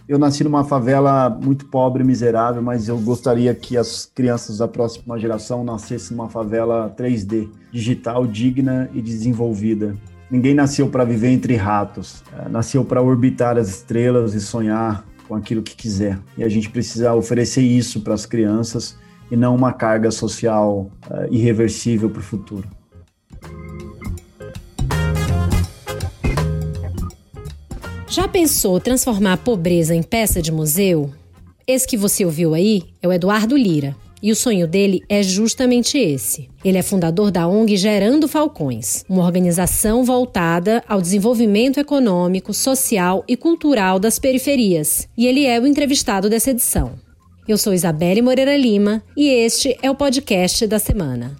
Eu nasci numa favela muito pobre e miserável, mas eu gostaria que as crianças da próxima geração nascessem numa favela 3D, digital, digna e desenvolvida. Ninguém nasceu para viver entre ratos, nasceu para orbitar as estrelas e sonhar com aquilo que quiser. E a gente precisa oferecer isso para as crianças e não uma carga social irreversível para o futuro. Já pensou transformar a pobreza em peça de museu? Esse que você ouviu aí é o Eduardo Lira. E o sonho dele é justamente esse. Ele é fundador da ONG Gerando Falcões, uma organização voltada ao desenvolvimento econômico, social e cultural das periferias. E ele é o entrevistado dessa edição. Eu sou Isabelle Moreira Lima e este é o podcast da semana.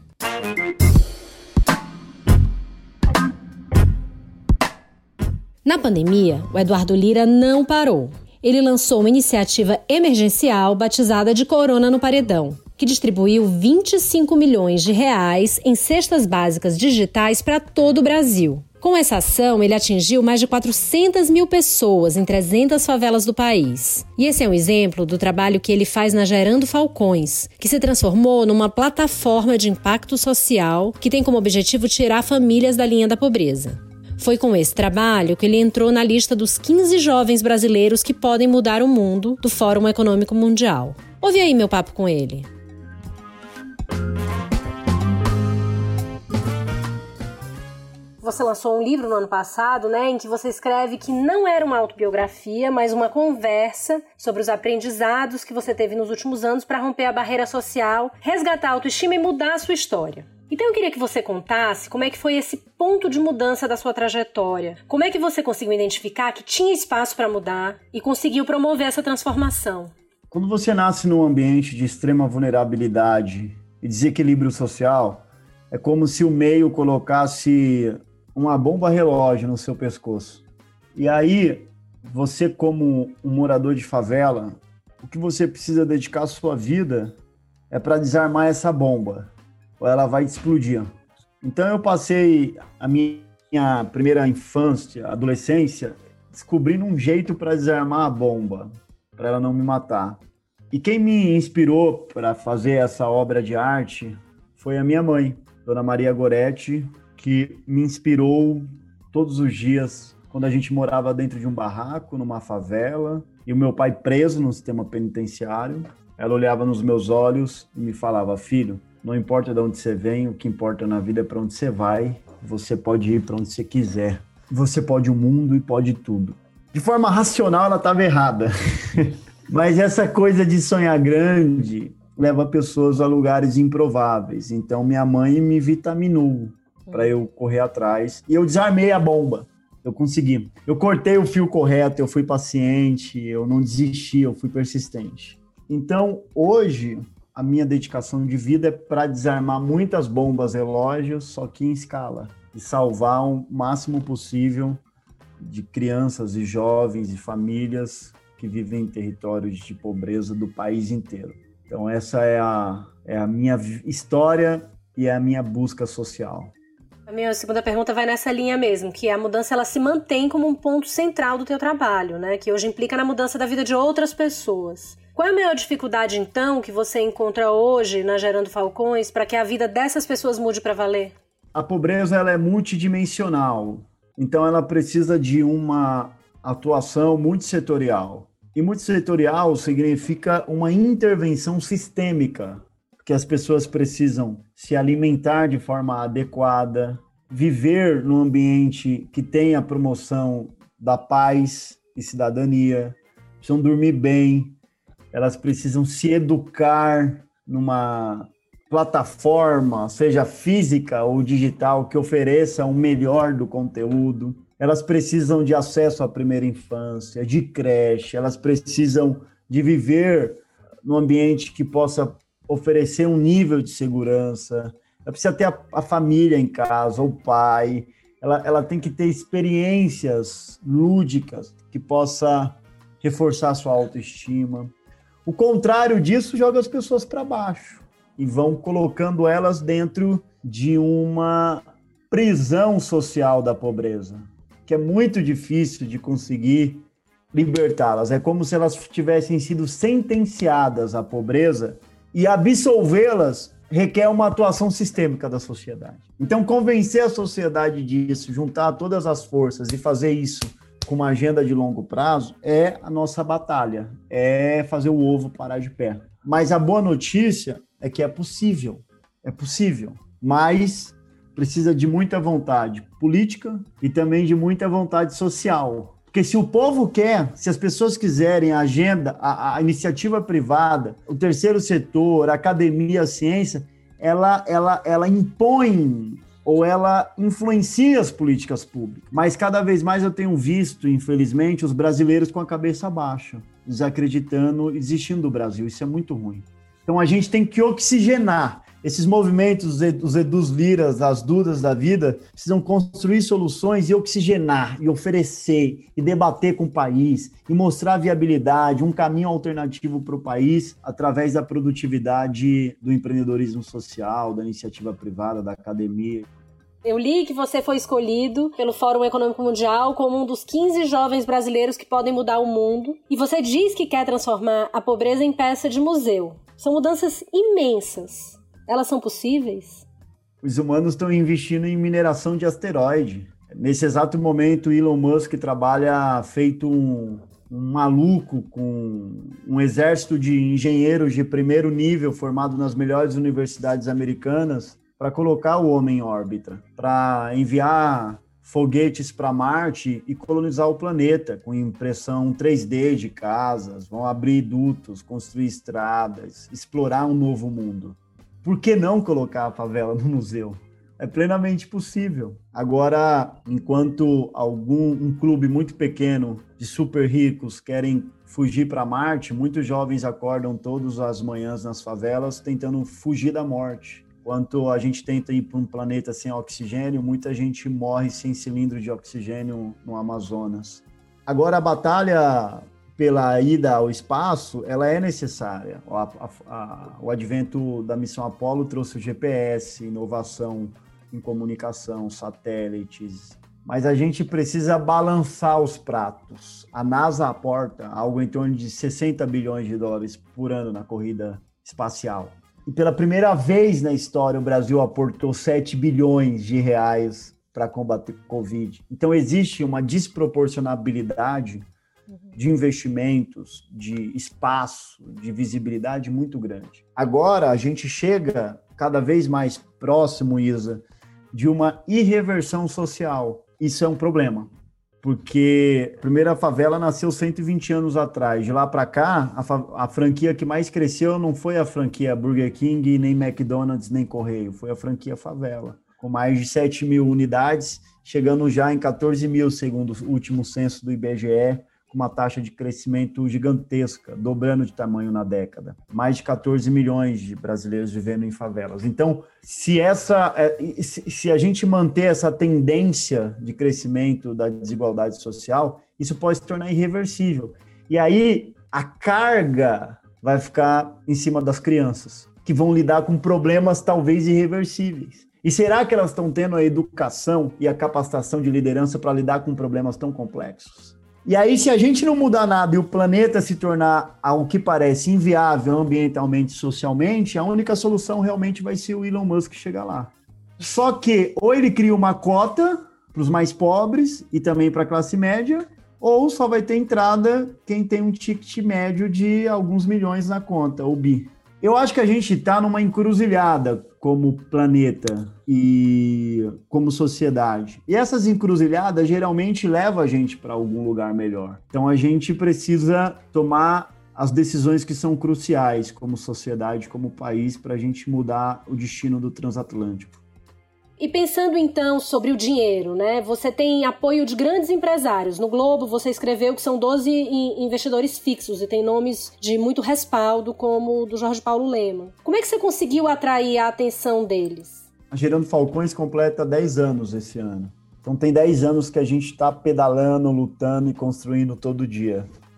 Na pandemia, o Eduardo Lira não parou. Ele lançou uma iniciativa emergencial batizada de Corona no Paredão, que distribuiu 25 milhões de reais em cestas básicas digitais para todo o Brasil. Com essa ação, ele atingiu mais de 400 mil pessoas em 300 favelas do país. E esse é um exemplo do trabalho que ele faz na Gerando Falcões, que se transformou numa plataforma de impacto social que tem como objetivo tirar famílias da linha da pobreza. Foi com esse trabalho que ele entrou na lista dos 15 jovens brasileiros que podem mudar o mundo do Fórum Econômico Mundial. Ouve aí meu papo com ele. Você lançou um livro no ano passado, né, em que você escreve que não era uma autobiografia, mas uma conversa sobre os aprendizados que você teve nos últimos anos para romper a barreira social, resgatar a autoestima e mudar a sua história. Então eu queria que você contasse como é que foi esse ponto de mudança da sua trajetória. Como é que você conseguiu identificar que tinha espaço para mudar e conseguiu promover essa transformação? Quando você nasce num ambiente de extrema vulnerabilidade e desequilíbrio social, é como se o meio colocasse uma bomba relógio no seu pescoço. E aí, você como um morador de favela, o que você precisa dedicar a sua vida é para desarmar essa bomba, ou ela vai explodir. Então eu passei a minha primeira infância, adolescência, descobrindo um jeito para desarmar a bomba, para ela não me matar. E quem me inspirou para fazer essa obra de arte foi a minha mãe, Dona Maria Goretti, que me inspirou todos os dias quando a gente morava dentro de um barraco, numa favela, e o meu pai preso no sistema penitenciário. Ela olhava nos meus olhos e me falava: filho, não importa de onde você vem, o que importa na vida é para onde você vai. Você pode ir para onde você quiser. Você pode o mundo e pode tudo. De forma racional, ela estava errada. Mas essa coisa de sonhar grande leva pessoas a lugares improváveis. Então, minha mãe me vitaminou para eu correr atrás. E eu desarmei a bomba. Eu consegui. Eu cortei o fio correto, eu fui paciente, eu não desisti, eu fui persistente. Então, hoje, a minha dedicação de vida é para desarmar muitas bombas relógios, só que em escala. E salvar o máximo possível de crianças e jovens e famílias que vivem em territórios de pobreza do país inteiro. Então, essa é a minha história e é a minha busca social. A minha segunda pergunta vai nessa linha mesmo, que a mudança ela se mantém como um ponto central do teu trabalho, né? Que hoje implica na mudança da vida de outras pessoas. Qual é a maior dificuldade, então, que você encontra hoje na Gerando Falcões para que a vida dessas pessoas mude para valer? A pobreza ela é multidimensional, então ela precisa de uma atuação multissetorial. E multissetorial significa uma intervenção sistêmica, que as pessoas precisam se alimentar de forma adequada, viver num ambiente que tenha a promoção da paz e cidadania, precisam dormir bem, elas precisam se educar numa plataforma, seja física ou digital, que ofereça o melhor do conteúdo. Elas precisam de acesso à primeira infância, de creche, elas precisam de viver num ambiente que possa oferecer um nível de segurança, ela precisa ter a família em casa, o pai, ela tem que ter experiências lúdicas que possa reforçar a sua autoestima. O contrário disso joga as pessoas para baixo e vão colocando elas dentro de uma prisão social da pobreza, que é muito difícil de conseguir libertá-las. É como se elas tivessem sido sentenciadas à pobreza, e absolvê-las requer uma atuação sistêmica da sociedade. Então, convencer a sociedade disso, juntar todas as forças e fazer isso com uma agenda de longo prazo é a nossa batalha, é fazer o ovo parar de pé. Mas a boa notícia é que é possível, mas precisa de muita vontade política e também de muita vontade social. Porque se o povo quer, se as pessoas quiserem, a agenda, a iniciativa privada, o terceiro setor, a academia, a ciência, ela impõe ou ela influencia as políticas públicas. Mas cada vez mais eu tenho visto, infelizmente, os brasileiros com a cabeça baixa, desacreditando, desistindo do Brasil. Isso é muito ruim. Então a gente tem que oxigenar. Esses movimentos, os Edus Liras, as Dudas da vida, precisam construir soluções e oxigenar, e oferecer, e debater com o país, e mostrar a viabilidade, um caminho alternativo para o país, através da produtividade do empreendedorismo social, da iniciativa privada, da academia. Eu li que você foi escolhido pelo Fórum Econômico Mundial como um dos 15 jovens brasileiros que podem mudar o mundo. E você diz que quer transformar a pobreza em peça de museu. São mudanças imensas. Elas são possíveis? Os humanos estão investindo em mineração de asteroide. Nesse exato momento, Elon Musk trabalha feito um maluco com um exército de engenheiros de primeiro nível formado nas melhores universidades americanas para colocar o homem em órbita, para enviar foguetes para Marte e colonizar o planeta com impressão 3D de casas, vão abrir dutos, construir estradas, explorar um novo mundo. Por que não colocar a favela no museu? É plenamente possível. Agora, enquanto um clube muito pequeno de super ricos querem fugir para Marte, muitos jovens acordam todas as manhãs nas favelas tentando fugir da morte. Enquanto a gente tenta ir para um planeta sem oxigênio, muita gente morre sem cilindro de oxigênio no Amazonas. Agora, a batalha pela ida ao espaço, ela é necessária. O advento da missão Apollo trouxe o GPS, inovação em comunicação, satélites, mas a gente precisa balançar os pratos. A NASA aporta algo em torno de 60 bilhões de dólares por ano na corrida espacial. E pela primeira vez na história, o Brasil aportou 7 bilhões de reais para combater o Covid. Então, existe uma desproporcionalidade de investimentos, de espaço, de visibilidade muito grande. Agora, a gente chega cada vez mais próximo, Isa, de uma irreversão social. Isso é um problema, porque a primeira favela nasceu 120 anos atrás. De lá para cá, a franquia que mais cresceu não foi a franquia Burger King, nem McDonald's, nem Correio, foi a franquia favela, com mais de 7 mil unidades, chegando já em 14 mil, segundo o último censo do IBGE, com uma taxa de crescimento gigantesca, dobrando de tamanho na década. Mais de 14 milhões de brasileiros vivendo em favelas. Então, se a gente manter essa tendência de crescimento da desigualdade social, isso pode se tornar irreversível. E aí, a carga vai ficar em cima das crianças, que vão lidar com problemas talvez irreversíveis. E será que elas estão tendo a educação e a capacitação de liderança para lidar com problemas tão complexos? E aí, se a gente não mudar nada e o planeta se tornar algo que parece inviável ambientalmente e socialmente, a única solução realmente vai ser o Elon Musk chegar lá. Só que ou ele cria uma cota para os mais pobres e também para a classe média, ou só vai ter entrada quem tem um ticket médio de alguns milhões na conta, o bi. Eu acho que a gente está numa encruzilhada como planeta e como sociedade. E essas encruzilhadas geralmente levam a gente para algum lugar melhor. Então a gente precisa tomar as decisões que são cruciais como sociedade, como país, para a gente mudar o destino do transatlântico. E pensando então sobre o dinheiro, né? Você tem apoio de grandes empresários. No Globo você escreveu que são 12 investidores fixos e tem nomes de muito respaldo, como o do Jorge Paulo Lemann. Como é que você conseguiu atrair a atenção deles? A Gerando Falcões completa 10 anos esse ano. Então tem 10 anos que a gente está pedalando, lutando e construindo todo dia.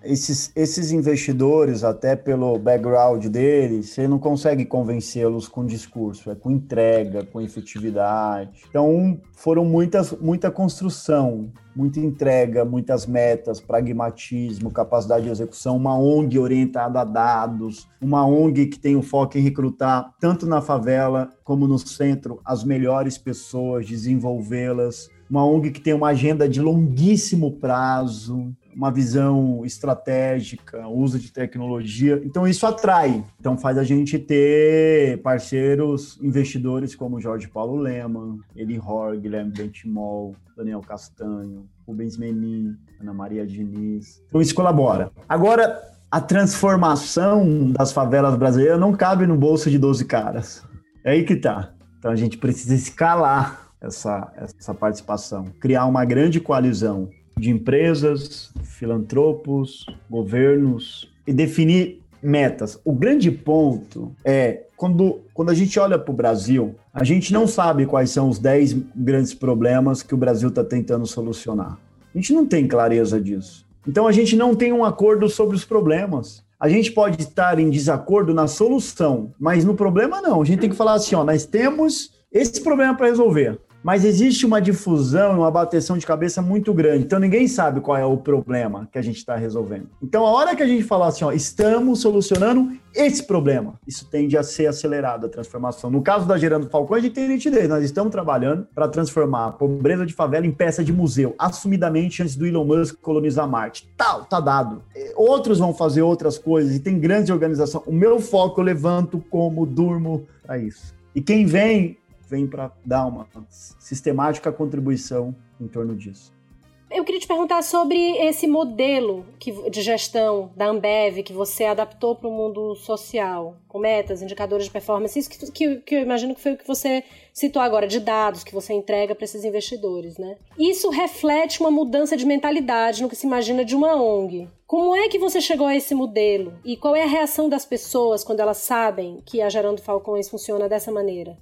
esses investidores, até pelo background deles, você não consegue convencê-los com discurso, é com entrega, com efetividade. Então, foram muita construção, muita entrega, muitas metas, pragmatismo, capacidade de execução, uma ONG orientada a dados, uma ONG que tem o foco em recrutar, tanto na favela como no centro, as melhores pessoas, desenvolvê-las, uma ONG que tem uma agenda de longuíssimo prazo, uma visão estratégica, uso de tecnologia. Então, isso atrai. Então, faz a gente ter parceiros, investidores como Jorge Paulo Lemann, Eli Hor, Guilherme Bentimol, Daniel Castanho, Rubens Menin, Ana Maria Diniz. Então, isso colabora. Agora, a transformação das favelas brasileiras não cabe no bolso de 12 caras. É aí que tá. Então, a gente precisa escalar essa participação, criar uma grande coalizão de empresas, filantropos, governos e definir metas. O grande ponto é, quando a gente olha para o Brasil, a gente não sabe quais são os 10 grandes problemas que o Brasil está tentando solucionar. A gente não tem clareza disso. Então, a gente não tem um acordo sobre os problemas. A gente pode estar em desacordo na solução, mas no problema não. A gente tem que falar assim, nós temos esse problema para resolver. Mas existe uma difusão, uma bateção de cabeça muito grande. Então, ninguém sabe qual é o problema que a gente está resolvendo. Então, a hora que a gente falar assim, estamos solucionando esse problema, isso tende a ser acelerado, a transformação. No caso da Gerando Falcões, a gente tem nitidez. Nós estamos trabalhando para transformar a pobreza de favela em peça de museu, assumidamente antes do Elon Musk colonizar Marte. Tá dado. Outros vão fazer outras coisas e tem grandes organizações. O meu foco eu levanto, como, durmo para isso. E quem vem para dar uma sistemática contribuição em torno disso. Eu queria te perguntar sobre esse modelo de gestão da Ambev que você adaptou para o mundo social, com metas, indicadores de performance, isso que eu imagino que foi o que você citou agora, de dados que você entrega para esses investidores, né? Isso reflete uma mudança de mentalidade no que se imagina de uma ONG. Como é que você chegou a esse modelo? E qual é a reação das pessoas quando elas sabem que a Gerando Falcões funciona dessa maneira?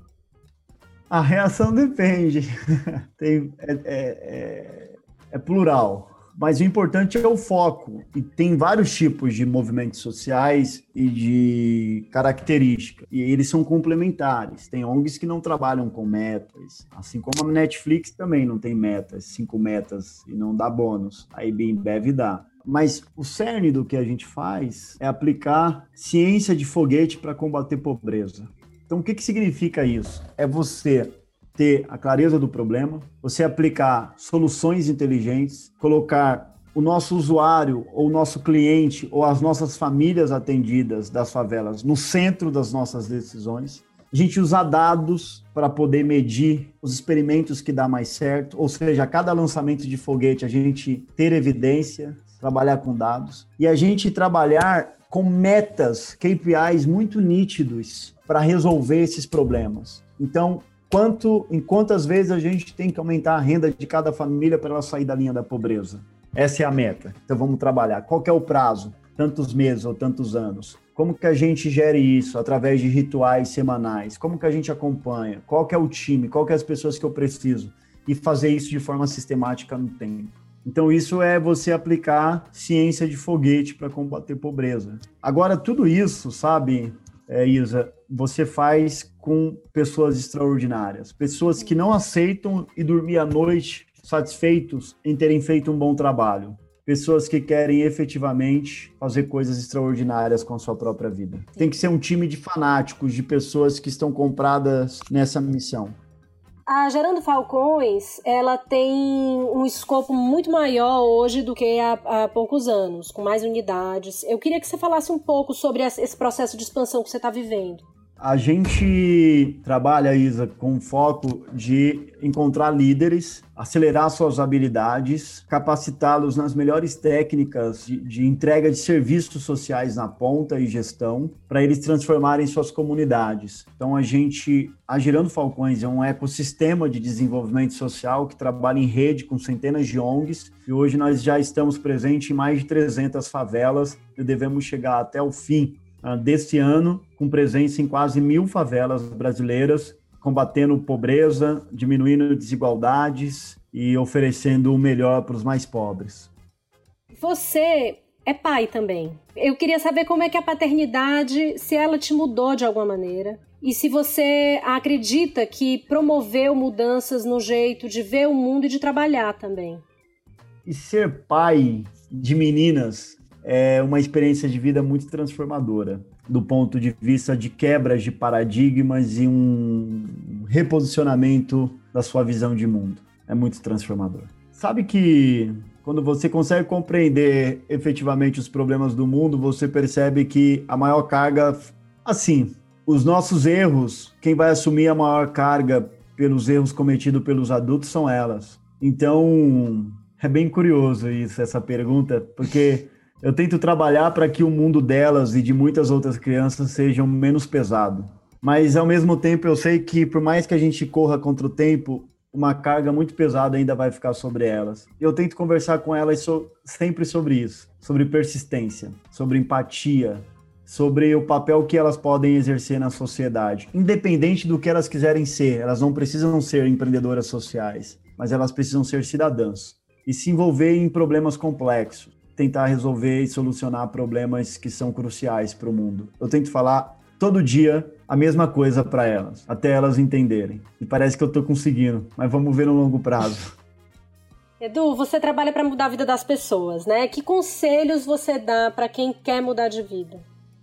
A reação depende. É plural. Mas o importante é o foco. E tem vários tipos de movimentos sociais e de características. E eles são complementares. Tem ONGs que não trabalham com metas. Assim como a Netflix também não tem metas, 5 metas, e não dá bônus. A Ambev dá. Mas o cerne do que a gente faz é aplicar ciência de foguete para combater pobreza. Então, o que significa isso? É você ter a clareza do problema, você aplicar soluções inteligentes, colocar o nosso usuário, ou o nosso cliente, ou as nossas famílias atendidas das favelas no centro das nossas decisões. A gente usar dados para poder medir os experimentos que dá mais certo, ou seja, a cada lançamento de foguete a gente ter evidência, trabalhar com dados, e a gente trabalhar com metas, KPIs muito nítidos para resolver esses problemas. Então, em quantas vezes a gente tem que aumentar a renda de cada família para ela sair da linha da pobreza? Essa é a meta. Então, vamos trabalhar. Qual que é o prazo? Tantos meses ou tantos anos? Como que a gente gere isso através de rituais semanais? Como que a gente acompanha? Qual que é o time? Qual que é as pessoas que eu preciso? E fazer isso de forma sistemática no tempo. Então, isso é você aplicar ciência de foguete para combater pobreza. Agora, tudo isso, sabe, Isa, você faz com pessoas extraordinárias. Pessoas que não aceitam ir dormir à noite satisfeitos em terem feito um bom trabalho. Pessoas que querem efetivamente fazer coisas extraordinárias com a sua própria vida. Tem que ser um time de fanáticos, de pessoas que estão compradas nessa missão. A Gerando Falcões, ela tem um escopo muito maior hoje do que há poucos anos, com mais unidades. Eu queria que você falasse um pouco sobre esse processo de expansão que você está vivendo. A gente trabalha, Isa, com foco de encontrar líderes, acelerar suas habilidades, capacitá-los nas melhores técnicas de entrega de serviços sociais na ponta e gestão, para eles transformarem suas comunidades. Então, a Gerando Falcões é um ecossistema de desenvolvimento social que trabalha em rede com centenas de ONGs, e hoje nós já estamos presentes em mais de 300 favelas e devemos chegar até o fim desse ano, com presença em quase 1.000 favelas brasileiras, combatendo pobreza, diminuindo desigualdades e oferecendo o melhor para os mais pobres. Você é pai também. Eu queria saber como é que a paternidade, se ela te mudou de alguma maneira, e se você acredita que promoveu mudanças no jeito de ver o mundo e de trabalhar também. E ser pai de meninas é uma experiência de vida muito transformadora, do ponto de vista de quebras de paradigmas e um reposicionamento da sua visão de mundo. É muito transformador. Sabe que quando você consegue compreender efetivamente os problemas do mundo, você percebe que a maior carga, assim, os nossos erros, quem vai assumir a maior carga pelos erros cometidos pelos adultos são elas. Então, é bem curioso isso, essa pergunta, porque eu tento trabalhar para que o mundo delas e de muitas outras crianças sejam menos pesado. Mas, ao mesmo tempo, eu sei que, por mais que a gente corra contra o tempo, uma carga muito pesada ainda vai ficar sobre elas. Eu tento conversar com elas sempre sobre isso, sobre persistência, sobre empatia, sobre o papel que elas podem exercer na sociedade. Independente do que elas quiserem ser, elas não precisam ser empreendedoras sociais, mas elas precisam ser cidadãs e se envolver em problemas complexos, tentar resolver e solucionar problemas que são cruciais para o mundo. Eu tento falar todo dia a mesma coisa para elas, até elas entenderem. E parece que eu estou conseguindo, mas vamos ver no longo prazo. Edu, você trabalha para mudar a vida das pessoas, né? Que conselhos você dá para quem quer mudar de vida?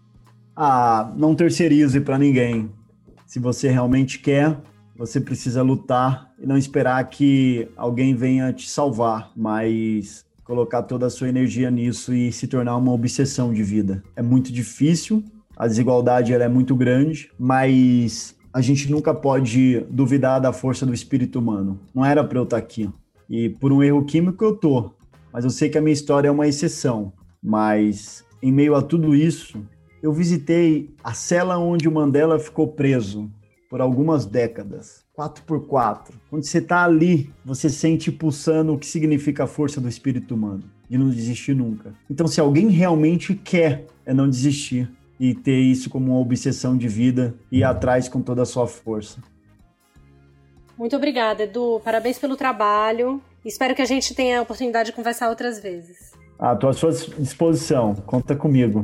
Não terceirize para ninguém. Se você realmente quer, você precisa lutar e não esperar que alguém venha te salvar, mas colocar toda a sua energia nisso e se tornar uma obsessão de vida. É muito difícil, a desigualdade ela é muito grande, mas a gente nunca pode duvidar da força do espírito humano. Não era para eu estar aqui. E por um erro químico eu tô. Mas eu sei que a minha história é uma exceção. Mas em meio a tudo isso, eu visitei a cela onde o Mandela ficou preso por algumas décadas. 4x4. Quando você está ali, você sente pulsando o que significa a força do espírito humano. De não desistir nunca. Então, se alguém realmente quer, é não desistir. E ter isso como uma obsessão de vida e ir atrás com toda a sua força. Muito obrigada, Edu. Parabéns pelo trabalho. Espero que a gente tenha a oportunidade de conversar outras vezes. Estou à sua disposição. Conta comigo.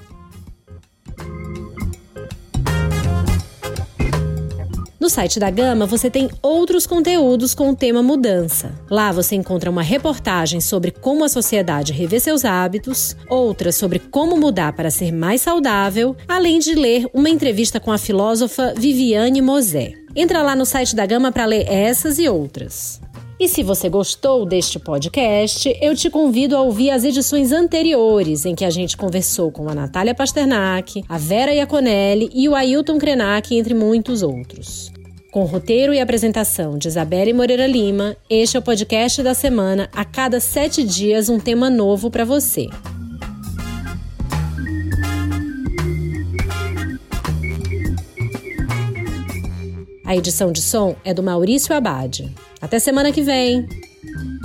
No site da Gama, você tem outros conteúdos com o tema mudança. Lá você encontra uma reportagem sobre como a sociedade revê seus hábitos, outra sobre como mudar para ser mais saudável, além de ler uma entrevista com a filósofa Viviane Mosé. Entra lá no site da Gama para ler essas e outras. E se você gostou deste podcast, eu te convido a ouvir as edições anteriores, em que a gente conversou com a Natália Pasternak, a Vera Iaconelli e o Ailton Krenak, entre muitos outros. Com roteiro e apresentação de Isabelle Moreira Lima, este é o podcast da semana, a cada 7 dias um tema novo para você. A edição de som é do Maurício Abad. Até semana que vem!